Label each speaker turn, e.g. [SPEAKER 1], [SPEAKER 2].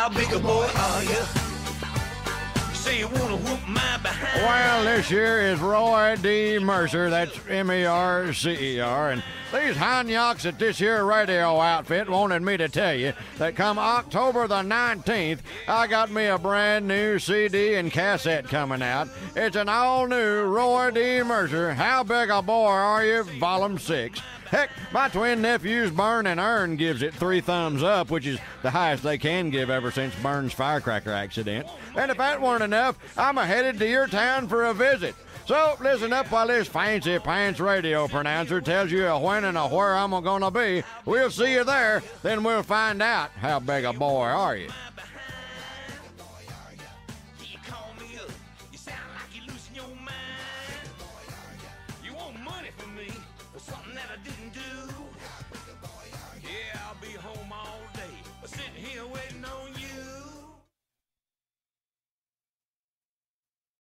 [SPEAKER 1] How big a boy are you? Say you wanna whoop my behind.
[SPEAKER 2] Well, this year is Roy D. Mercer, that's Mercer, and these hanyocks at this here radio outfit wanted me to tell you that come October the 19th, I got me a brand new CD and cassette coming out. It's an all-new Roy D. Mercer, How Big a Boy Are You, Volume 6. Heck, my twin nephews Bern and Ern gives it 3 thumbs up, which is the highest they can give ever since Bern's firecracker accident. And if that weren't enough, I'm headed to your town for a visit. So listen up while this fancy pants radio pronouncer tells you a when and a where I'm gonna be. We'll see you there, then we'll find out how big a boy are you.